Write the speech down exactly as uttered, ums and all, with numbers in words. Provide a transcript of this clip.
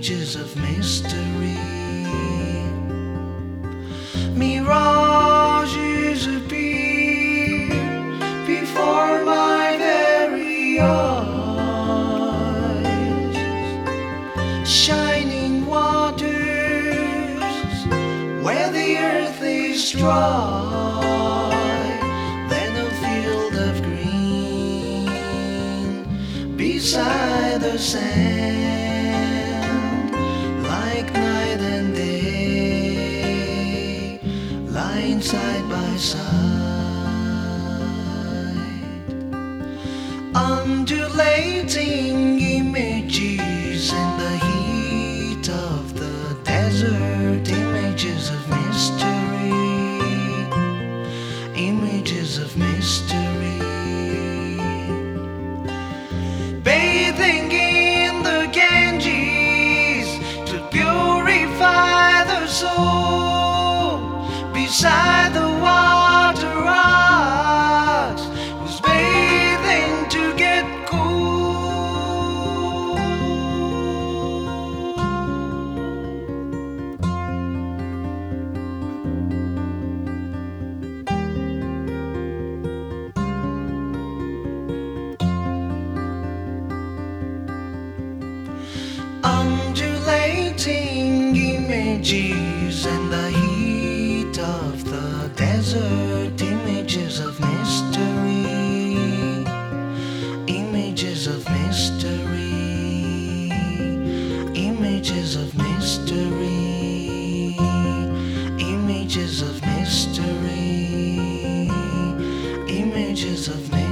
images of mystery. Mirages appear before my very eyes, shining waters where the earth is dry, then a field of green beside the sand, like night and day, lying side by side, undulating images in the heat of the desert, images of mystery, images of mystery, bathing in the Ganges to purify the soul, beside the water rocks who's bathing to get cool. Undulating images in the heat of the desert, images of mystery, images of mystery, images of mystery, images of mystery, images of mystery.